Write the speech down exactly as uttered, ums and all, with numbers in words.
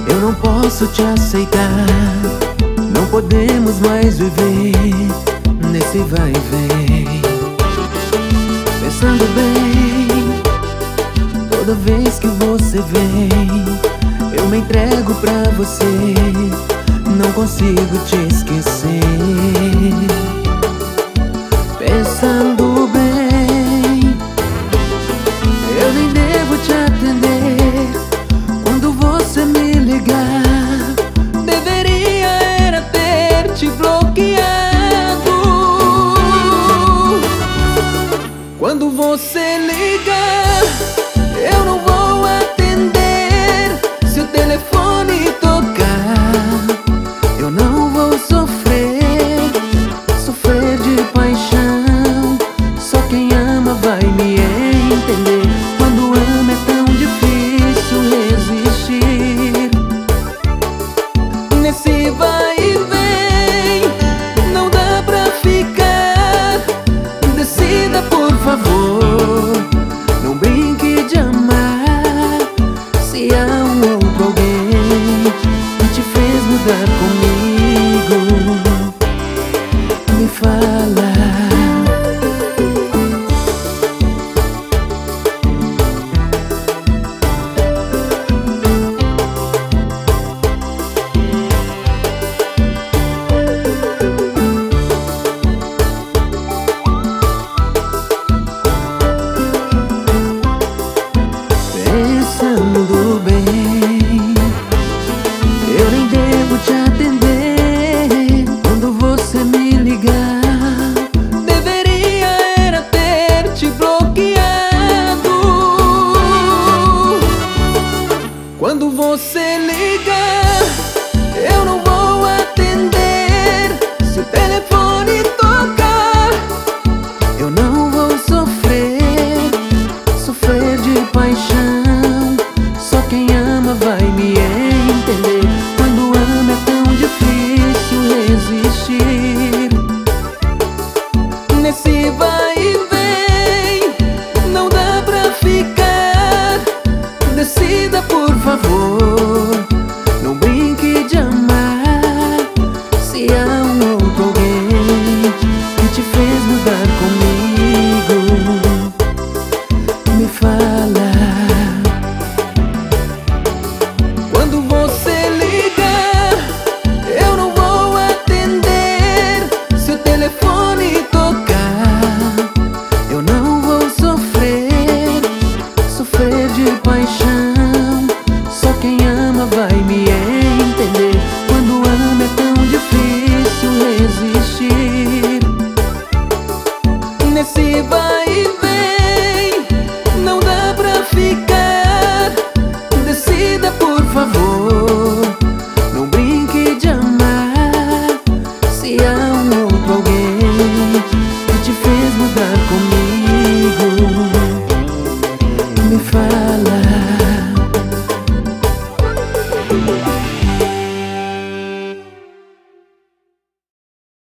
Eu não posso te aceitar. Não podemos mais viver nesse vai e vem. Pensando bem, toda vez que você vem, eu me entrego pra você. Não consigo te esquecer. Pensando bem, eu nem devo te atender. Quando você me ligar, deveria era ter te bloqueado. Quando você ligar, eu não vou atender. Se o telefone tocar, eu não vou sofrer, sofrer de paixão. Só quem ama vai me entender. Quando ama é tão difícil resistir. Nesse vai e vem, não dá pra ficar. Decida, por favor, não brinque de amar. Se há um outro alguém que te fez mudar comigo, me fala. Pensando bem, eu nem devo te atender. Quando você me ligar, deveria era ter te bloqueado. Quando você ligar, eu não vou atender. Se o telefone tocar, eu não vou sofrer, sofrer de paixão. Só quem ama vai me entender. Quando ama é tão difícil resistir. Nesse vai e vem, não dá pra ficar. Decida, por favor, não brinque de amar. Se há um outro alguém que te fez mudar comigo, me fala. Quando você ligar, eu não vou atender. Se o telefone tocar, eu não vou sofrer, sofrer de paixão.